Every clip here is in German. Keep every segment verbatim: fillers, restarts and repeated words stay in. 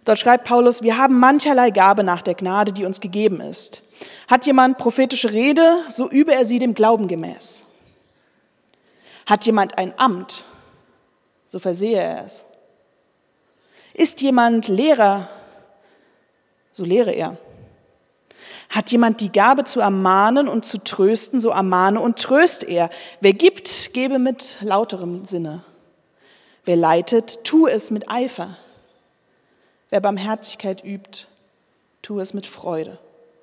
Dort schreibt Paulus, wir haben mancherlei Gabe nach der Gnade, die uns gegeben ist. Hat jemand prophetische Rede, so übe er sie dem Glauben gemäß. Hat jemand ein Amt, so versehe er es. Ist jemand Lehrer, so lehre er. Hat jemand die Gabe zu ermahnen und zu trösten, so ermahne und tröste er. Wer gibt, gebe mit lauterem Sinne. Wer leitet, tue es mit Eifer. Wer Barmherzigkeit übt, tue es mit Freude.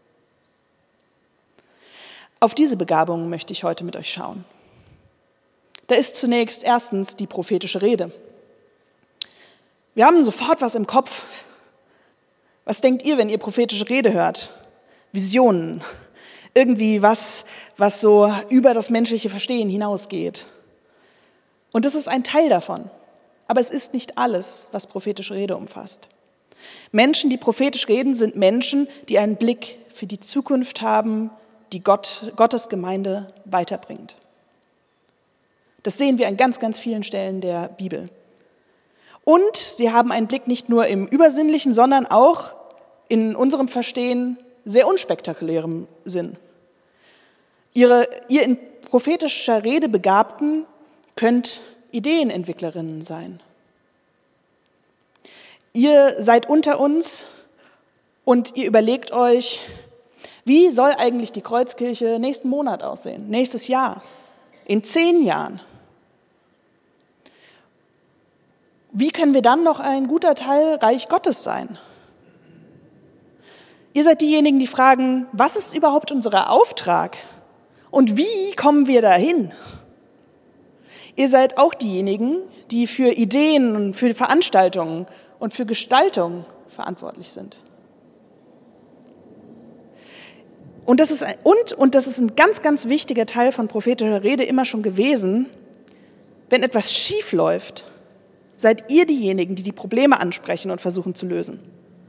Auf diese Begabungen möchte ich heute mit euch schauen. Da ist zunächst erstens die prophetische Rede. Wir haben sofort was im Kopf. Was denkt ihr, wenn ihr prophetische Rede hört? Visionen, irgendwie was, was so über das menschliche Verstehen hinausgeht. Und das ist ein Teil davon. Aber es ist nicht alles, was prophetische Rede umfasst. Menschen, die prophetisch reden, sind Menschen, die einen Blick für die Zukunft haben, die Gott, Gottes Gemeinde weiterbringt. Das sehen wir an ganz, ganz vielen Stellen der Bibel. Und sie haben einen Blick nicht nur im Übersinnlichen, sondern auch in unserem Verstehen sehr unspektakulärem Sinn. Ihre, ihr in prophetischer Rede Begabten könnt Ideenentwicklerinnen sein. Ihr seid unter uns und ihr überlegt euch, wie soll eigentlich die Kreuzkirche nächsten Monat aussehen, nächstes Jahr, in zehn Jahren? Wie können wir dann noch ein guter Teil Reich Gottes sein? Ihr seid diejenigen, die fragen, was ist überhaupt unser Auftrag und wie kommen wir dahin? Ihr seid auch diejenigen, die für Ideen und für Veranstaltungen und für Gestaltung verantwortlich sind. Und das ist ein, und, und das ist ein ganz, ganz wichtiger Teil von prophetischer Rede immer schon gewesen. Wenn etwas schief läuft, seid ihr diejenigen, die die Probleme ansprechen und versuchen zu lösen.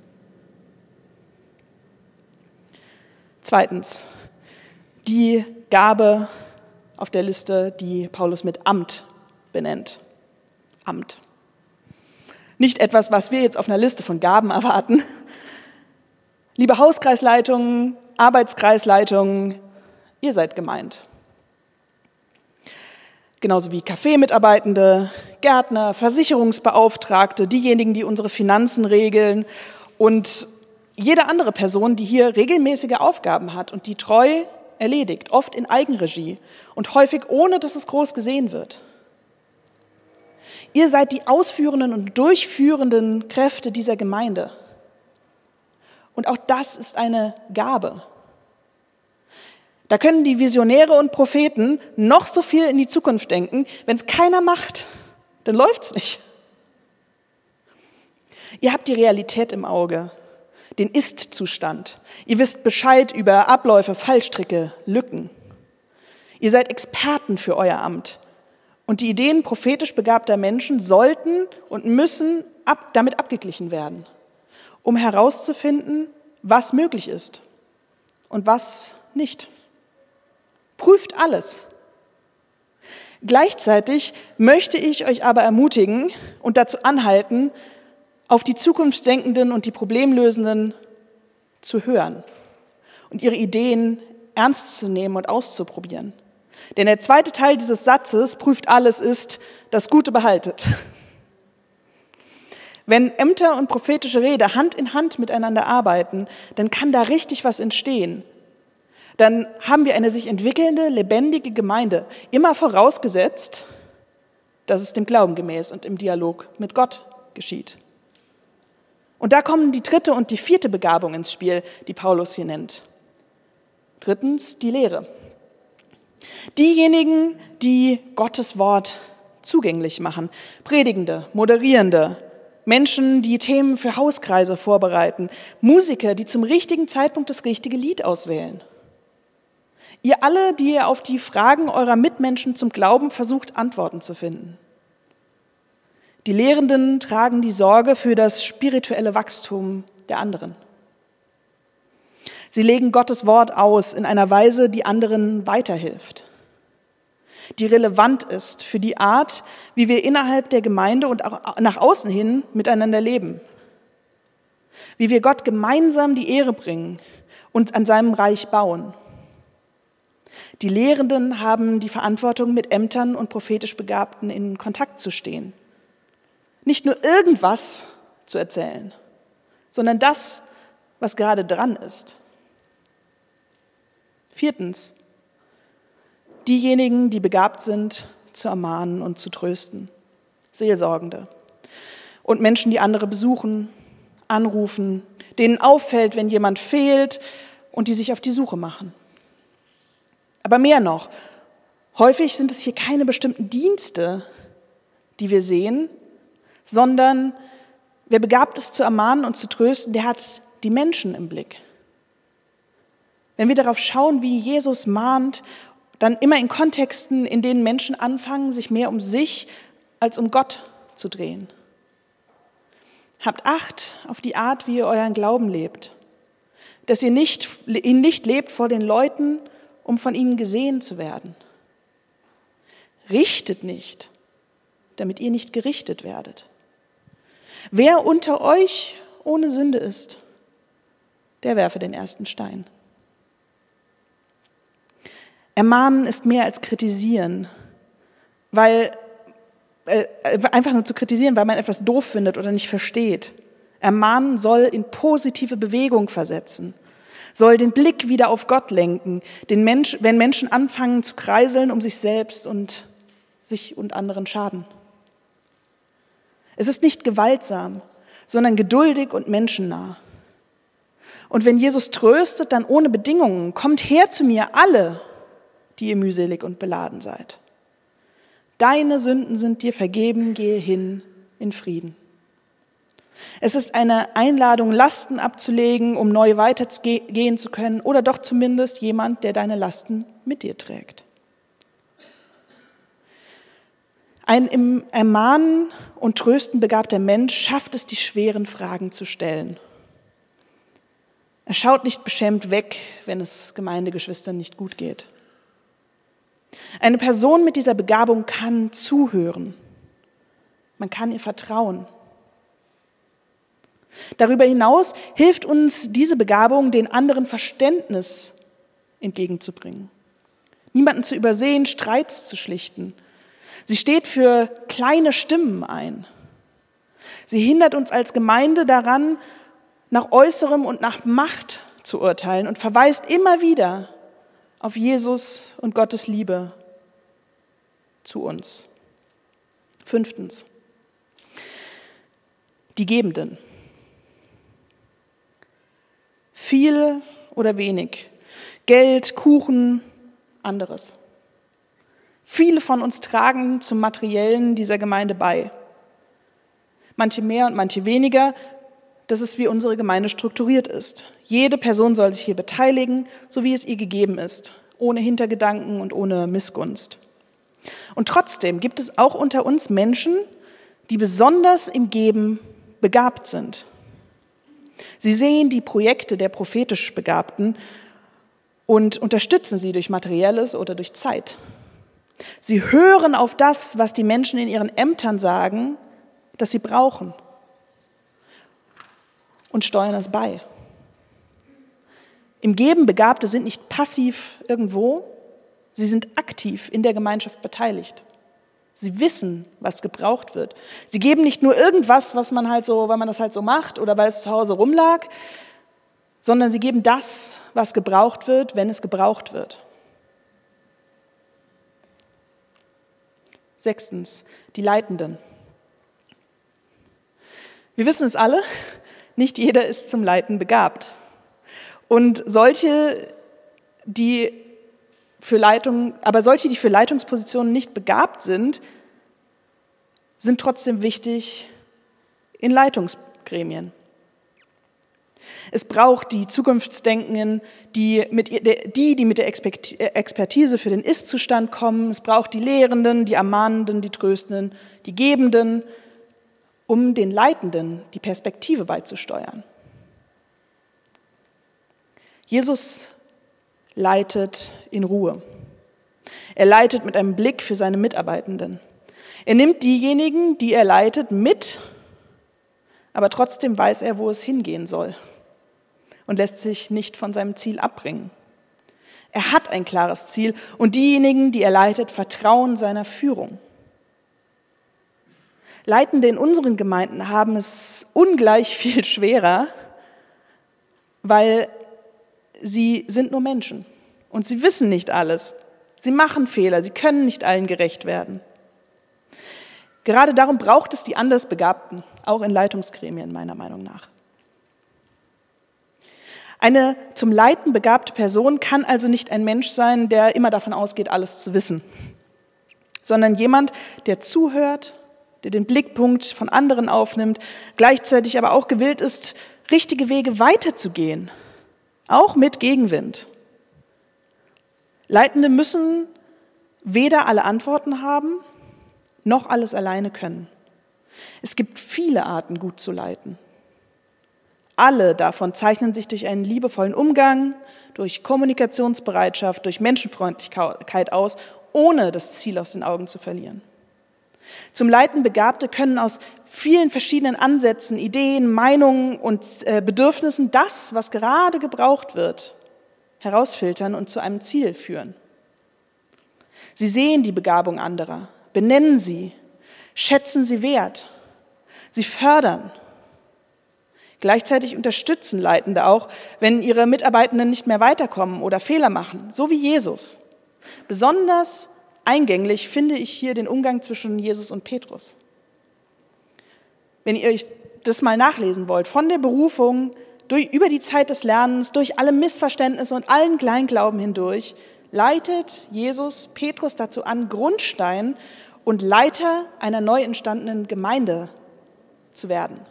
Zweitens, die Gabe auf der Liste, die Paulus mit Amt benennt. Amt. Nicht etwas, was wir jetzt auf einer Liste von Gaben erwarten. Liebe Hauskreisleitungen, Arbeitskreisleitungen, ihr seid gemeint. Genauso wie Kaffeemitarbeitende, Gärtner, Versicherungsbeauftragte, diejenigen, die unsere Finanzen regeln und jede andere Person, die hier regelmäßige Aufgaben hat und die treu erledigt, oft in Eigenregie und häufig ohne, dass es groß gesehen wird. Ihr seid die ausführenden und durchführenden Kräfte dieser Gemeinde. Und auch das ist eine Gabe. Da können die Visionäre und Propheten noch so viel in die Zukunft denken, wenn es keiner macht, dann läuft's nicht. Ihr habt die Realität im Auge, den Ist-Zustand. Ihr wisst Bescheid über Abläufe, Fallstricke, Lücken. Ihr seid Experten für euer Amt. Und die Ideen prophetisch begabter Menschen sollten und müssen ab, damit abgeglichen werden, um herauszufinden, was möglich ist und was nicht. Prüft alles. Gleichzeitig möchte ich euch aber ermutigen und dazu anhalten, auf die Zukunftsdenkenden und die Problemlösenden zu hören und ihre Ideen ernst zu nehmen und auszuprobieren. Denn der zweite Teil dieses Satzes, prüft alles, ist, das Gute behaltet. Wenn Ämter und prophetische Rede Hand in Hand miteinander arbeiten, dann kann da richtig was entstehen. Dann haben wir eine sich entwickelnde, lebendige Gemeinde, immer vorausgesetzt, dass es dem Glauben gemäß und im Dialog mit Gott geschieht. Und da kommen die dritte und die vierte Begabung ins Spiel, die Paulus hier nennt. Drittens, die Lehre. Diejenigen, die Gottes Wort zugänglich machen, Predigende, Moderierende, Menschen, die Themen für Hauskreise vorbereiten, Musiker, die zum richtigen Zeitpunkt das richtige Lied auswählen. Ihr alle, die ihr auf die Fragen eurer Mitmenschen zum Glauben versucht, Antworten zu finden. Die Lehrenden tragen die Sorge für das spirituelle Wachstum der anderen. Sie legen Gottes Wort aus in einer Weise, die anderen weiterhilft, die relevant ist für die Art, wie wir innerhalb der Gemeinde und auch nach außen hin miteinander leben. wie wir Gott gemeinsam die Ehre bringen und an seinem Reich bauen. Die Lehrenden haben die Verantwortung, mit Ämtern und prophetisch Begabten in Kontakt zu stehen. Nicht nur irgendwas zu erzählen, sondern das, was gerade dran ist. Viertens, diejenigen, die begabt sind, zu ermahnen und zu trösten. Seelsorgende und Menschen, die andere besuchen, anrufen, denen auffällt, wenn jemand fehlt und die sich auf die Suche machen. Aber mehr noch, häufig sind es hier keine bestimmten Dienste, die wir sehen, sondern wer begabt ist zu ermahnen und zu trösten, der hat die Menschen im Blick. Wenn wir darauf schauen, wie Jesus mahnt, dann immer in Kontexten, in denen Menschen anfangen, sich mehr um sich als um Gott zu drehen. Habt Acht auf die Art, wie ihr euren Glauben lebt, dass ihr nicht, ihn nicht lebt vor den Leuten, um von ihnen gesehen zu werden. Richtet nicht, damit ihr nicht gerichtet werdet. Wer unter euch ohne Sünde ist, der werfe den ersten Stein. Ermahnen ist mehr als kritisieren, weil äh, einfach nur zu kritisieren, weil man etwas doof findet oder nicht versteht. Ermahnen soll in positive Bewegung versetzen, soll den Blick wieder auf Gott lenken, den Mensch, wenn Menschen anfangen zu kreiseln um sich selbst und sich und anderen schaden. Es ist nicht gewaltsam, sondern geduldig und menschennah. Und wenn Jesus tröstet, dann ohne Bedingungen: Kommt her zu mir, alle, die ihr mühselig und beladen seid. Deine Sünden sind dir vergeben, gehe hin in Frieden. Es ist eine Einladung, Lasten abzulegen, um neu weitergehen zu können, oder doch zumindest jemand, der deine Lasten mit dir trägt. Ein im Ermahnen und Trösten begabter Mensch schafft es, die schweren Fragen zu stellen. Er schaut nicht beschämt weg, wenn es Gemeindegeschwistern nicht gut geht. Eine Person mit dieser Begabung kann zuhören. Man kann ihr vertrauen. Darüber hinaus hilft uns diese Begabung, den anderen Verständnis entgegenzubringen. Niemanden zu übersehen, Streits zu schlichten. Sie steht für kleine Stimmen ein. Sie hindert uns als Gemeinde daran, nach Äußerem und nach Macht zu urteilen und verweist immer wieder auf Jesus und Gottes Liebe zu uns. Fünftens, die Gebenden. Viel oder wenig, Geld, Kuchen, anderes. Viele von uns tragen zum Materiellen dieser Gemeinde bei. Manche mehr und manche weniger. Das ist, wie unsere Gemeinde strukturiert ist. Jede Person soll sich hier beteiligen, so wie es ihr gegeben ist, ohne Hintergedanken und ohne Missgunst. Und trotzdem gibt es auch unter uns Menschen, die besonders im Geben begabt sind. Sie sehen die Projekte der prophetisch Begabten und unterstützen sie durch Materielles oder durch Zeit. Sie hören auf das, was die Menschen in ihren Ämtern sagen, das sie brauchen, und steuern es bei. Im Geben Begabte sind nicht passiv irgendwo, sie sind aktiv in der Gemeinschaft beteiligt. Sie wissen, was gebraucht wird. Sie geben nicht nur irgendwas, was man halt so, weil man das halt so macht oder weil es zu Hause rumlag, sondern sie geben das, was gebraucht wird, wenn es gebraucht wird. Sechstens, die Leitenden. Wir wissen es alle, nicht jeder ist zum Leiten begabt. Und solche, die für Leitung, aber solche, die für Leitungspositionen nicht begabt sind, sind trotzdem wichtig in Leitungsgremien. Es braucht die Zukunftsdenkenden, die, mit, die, die mit der Expertise für den Ist-Zustand kommen. Es braucht die Lehrenden, die Ermahnenden, die Tröstenden, die Gebenden, um den Leitenden die Perspektive beizusteuern. Jesus leitet in Ruhe. Er leitet mit einem Blick für seine Mitarbeitenden. Er nimmt diejenigen, die er leitet, mit, aber trotzdem weiß er, wo es hingehen soll und lässt sich nicht von seinem Ziel abbringen. Er hat ein klares Ziel und diejenigen, die er leitet, vertrauen seiner Führung. Leitende in unseren Gemeinden haben es ungleich viel schwerer, weil sie sind nur Menschen und sie wissen nicht alles. Sie machen Fehler, sie können nicht allen gerecht werden. Gerade darum braucht es die Andersbegabten, auch in Leitungsgremien meiner Meinung nach. Eine zum Leiten begabte Person kann also nicht ein Mensch sein, der immer davon ausgeht, alles zu wissen, sondern jemand, der zuhört, der den Blickpunkt von anderen aufnimmt, gleichzeitig aber auch gewillt ist, richtige Wege weiterzugehen, auch mit Gegenwind. Leitende müssen weder alle Antworten haben, noch alles alleine können. Es gibt viele Arten, gut zu leiten. Alle davon zeichnen sich durch einen liebevollen Umgang, durch Kommunikationsbereitschaft, durch Menschenfreundlichkeit aus, ohne das Ziel aus den Augen zu verlieren. Zum Leiten Begabte können aus vielen verschiedenen Ansätzen, Ideen, Meinungen und äh, Bedürfnissen das, was gerade gebraucht wird, herausfiltern und zu einem Ziel führen. Sie sehen die Begabung anderer, benennen sie, schätzen sie wert, sie fördern. Gleichzeitig unterstützen Leitende auch, wenn ihre Mitarbeitenden nicht mehr weiterkommen oder Fehler machen, so wie Jesus. Besonders eingänglich finde ich hier den Umgang zwischen Jesus und Petrus. Wenn ihr euch das mal nachlesen wollt, von der Berufung durch, über die Zeit des Lernens, durch alle Missverständnisse und allen Kleinglauben hindurch, leitet Jesus Petrus dazu an, Grundstein und Leiter einer neu entstandenen Gemeinde zu werden.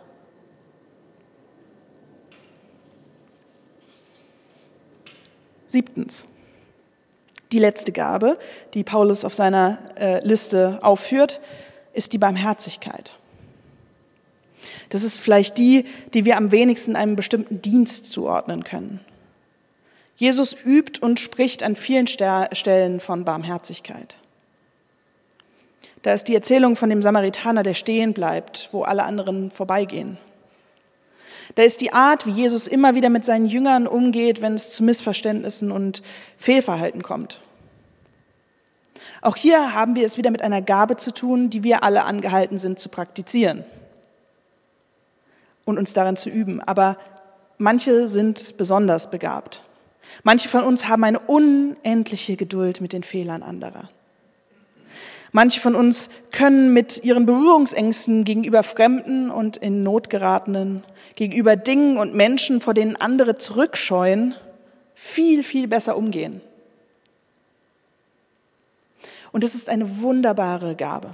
Siebtens, die letzte Gabe, die Paulus auf seiner äh, Liste aufführt, ist die Barmherzigkeit. Das ist vielleicht die, die wir am wenigsten einem bestimmten Dienst zuordnen können. Jesus übt und spricht an vielen Ster- Stellen von Barmherzigkeit. Da ist die Erzählung von dem Samaritaner, der stehen bleibt, wo alle anderen vorbeigehen. Da ist die Art, wie Jesus immer wieder mit seinen Jüngern umgeht, wenn es zu Missverständnissen und Fehlverhalten kommt. Auch hier haben wir es wieder mit einer Gabe zu tun, die wir alle angehalten sind zu praktizieren und uns darin zu üben. Aber manche sind besonders begabt. Manche von uns haben eine unendliche Geduld mit den Fehlern anderer. Manche von uns können mit ihren Berührungsängsten gegenüber Fremden und in Not geratenen, gegenüber Dingen und Menschen, vor denen andere zurückscheuen, viel, viel besser umgehen. Und es ist eine wunderbare Gabe.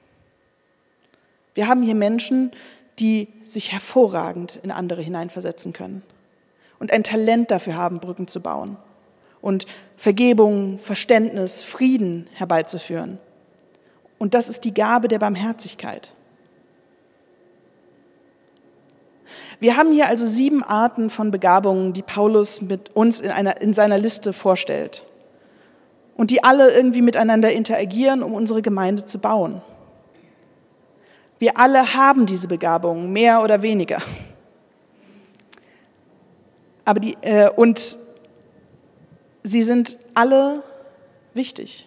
Wir haben hier Menschen, die sich hervorragend in andere hineinversetzen können und ein Talent dafür haben, Brücken zu bauen und Vergebung, Verständnis, Frieden herbeizuführen. Und das ist die Gabe der Barmherzigkeit. Wir haben hier also sieben Arten von Begabungen, die Paulus mit uns in, einer, in seiner Liste vorstellt. Und die alle irgendwie miteinander interagieren, um unsere Gemeinde zu bauen. Wir alle haben diese Begabungen, mehr oder weniger. Aber die, äh, und sie sind alle wichtig.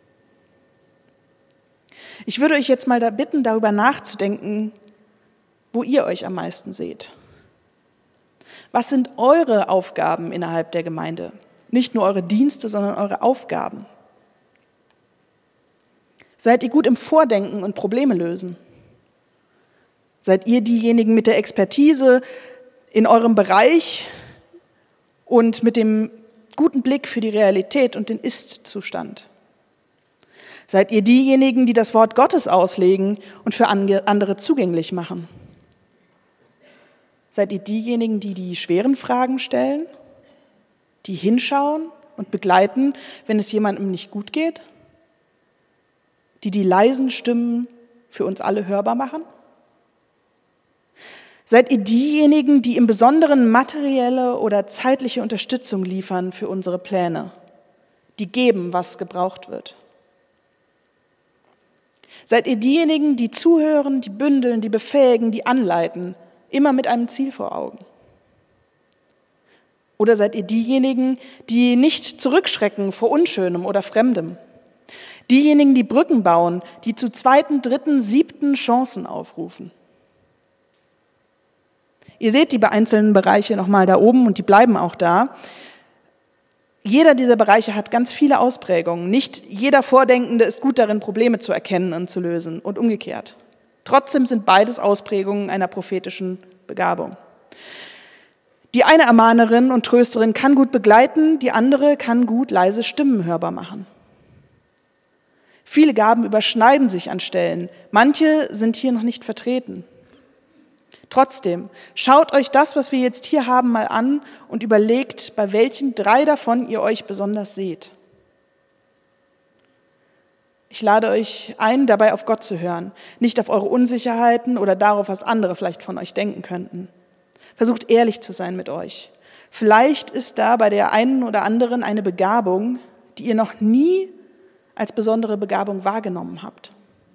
Ich würde euch jetzt mal da bitten, darüber nachzudenken, wo ihr euch am meisten seht. Was sind eure Aufgaben innerhalb der Gemeinde? Nicht nur eure Dienste, sondern eure Aufgaben. Seid ihr gut im Vordenken und Probleme lösen? Seid ihr diejenigen mit der Expertise in eurem Bereich und mit dem guten Blick für die Realität und den Ist-Zustand? Seid ihr diejenigen, die das Wort Gottes auslegen und für andere zugänglich machen? Seid ihr diejenigen, die die schweren Fragen stellen, die hinschauen und begleiten, wenn es jemandem nicht gut geht? Die die leisen Stimmen für uns alle hörbar machen? Seid ihr diejenigen, die im Besonderen materielle oder zeitliche Unterstützung liefern für unsere Pläne, die geben, was gebraucht wird? Seid ihr diejenigen, die zuhören, die bündeln, die befähigen, die anleiten, immer mit einem Ziel vor Augen? Oder seid ihr diejenigen, die nicht zurückschrecken vor Unschönem oder Fremdem? Diejenigen, die Brücken bauen, die zu zweiten, dritten, siebten Chancen aufrufen? Ihr seht die einzelnen Bereiche nochmal da oben und die bleiben auch da. Jeder dieser Bereiche hat ganz viele Ausprägungen. Nicht jeder Vordenkende ist gut darin, Probleme zu erkennen und zu lösen und umgekehrt. Trotzdem sind beides Ausprägungen einer prophetischen Begabung. Die eine Ermahnerin und Trösterin kann gut begleiten, die andere kann gut leise Stimmen hörbar machen. Viele Gaben überschneiden sich an Stellen, manche sind hier noch nicht vertreten. Trotzdem, schaut euch das, was wir jetzt hier haben, mal an und überlegt, bei welchen drei davon ihr euch besonders seht. Ich lade euch ein, dabei auf Gott zu hören, nicht auf eure Unsicherheiten oder darauf, was andere vielleicht von euch denken könnten. Versucht ehrlich zu sein mit euch. Vielleicht ist da bei der einen oder anderen eine Begabung, die ihr noch nie als besondere Begabung wahrgenommen habt.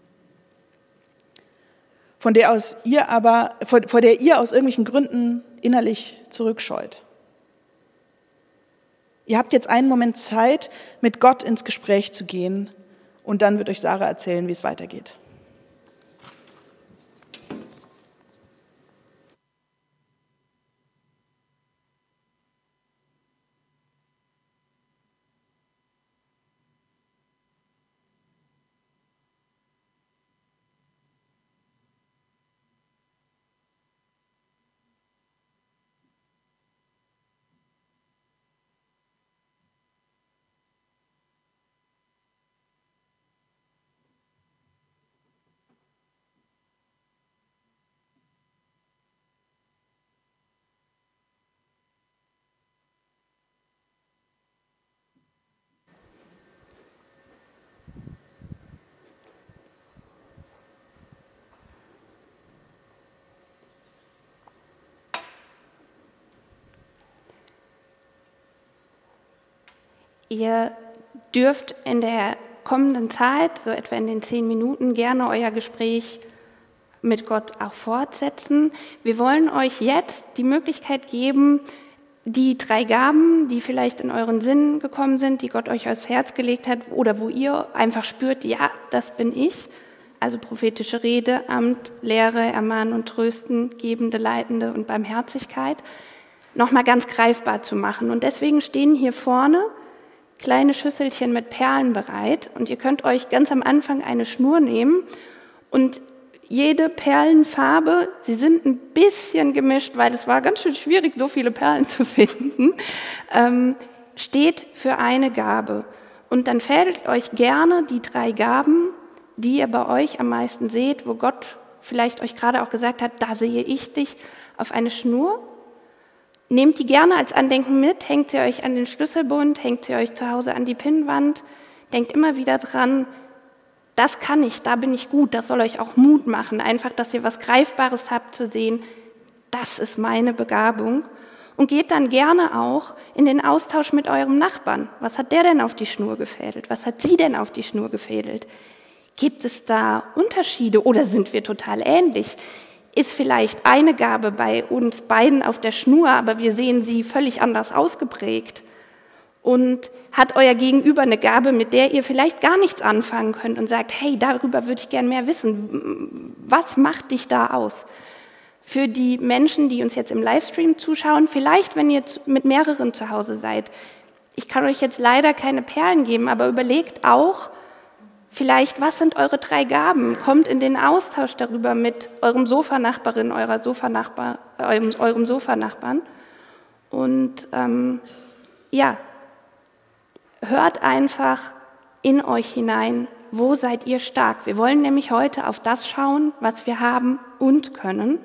Von der, aus ihr aber, vor, vor der ihr aus irgendwelchen Gründen innerlich zurückscheut. Ihr habt jetzt einen Moment Zeit, mit Gott ins Gespräch zu gehen und dann wird euch Sarah erzählen, wie es weitergeht. Ihr dürft in der kommenden Zeit, so etwa in den zehn Minuten, gerne euer Gespräch mit Gott auch fortsetzen. Wir wollen euch jetzt die Möglichkeit geben, die drei Gaben, die vielleicht in euren Sinn gekommen sind, die Gott euch aufs Herz gelegt hat oder wo ihr einfach spürt, ja, das bin ich, also prophetische Rede, Amt, Lehre, Ermahnen und Trösten, Gebende, Leitende und Barmherzigkeit, nochmal ganz greifbar zu machen. Und deswegen stehen hier vorne kleine Schüsselchen mit Perlen bereit und ihr könnt euch ganz am Anfang eine Schnur nehmen und jede Perlenfarbe, sie sind ein bisschen gemischt, weil es war ganz schön schwierig, so viele Perlen zu finden, ähm, steht für eine Gabe. Und dann fädelt euch gerne die drei Gaben, die ihr bei euch am meisten seht, wo Gott vielleicht euch gerade auch gesagt hat, da sehe ich dich, auf eine Schnur. Nehmt die gerne als Andenken mit, hängt sie euch an den Schlüsselbund, hängt sie euch zu Hause an die Pinnwand, denkt immer wieder dran, das kann ich, da bin ich gut, das soll euch auch Mut machen, einfach, dass ihr was Greifbares habt zu sehen, das ist meine Begabung. Und geht dann gerne auch in den Austausch mit eurem Nachbarn. Was hat der denn auf die Schnur gefädelt? Was hat sie denn auf die Schnur gefädelt? Gibt es da Unterschiede oder sind wir total ähnlich? Ist vielleicht eine Gabe bei uns beiden auf der Schnur, aber wir sehen sie völlig anders ausgeprägt? Und hat euer Gegenüber eine Gabe, mit der ihr vielleicht gar nichts anfangen könnt und sagt, hey, darüber würde ich gern mehr wissen. Was macht dich da aus? Für die Menschen, die uns jetzt im Livestream zuschauen, vielleicht, wenn ihr mit mehreren zu Hause seid. Ich kann euch jetzt leider keine Perlen geben, aber überlegt auch, vielleicht, was sind eure drei Gaben? Kommt in den Austausch darüber mit eurem Sofanachbarin, eurer Sofanachbar, eurem, eurem Sofanachbarn. Und ähm, ja, hört einfach in euch hinein, wo seid ihr stark? Wir wollen nämlich heute auf das schauen, was wir haben und können.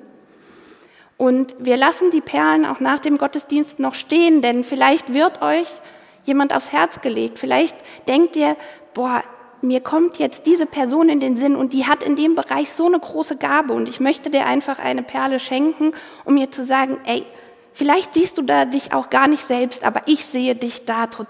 Und wir lassen die Perlen auch nach dem Gottesdienst noch stehen, denn vielleicht wird euch jemand aufs Herz gelegt. Vielleicht denkt ihr, boah, mir kommt jetzt diese Person in den Sinn und die hat in dem Bereich so eine große Gabe und ich möchte dir einfach eine Perle schenken, um mir zu sagen, ey, vielleicht siehst du da dich auch gar nicht selbst, aber ich sehe dich da total.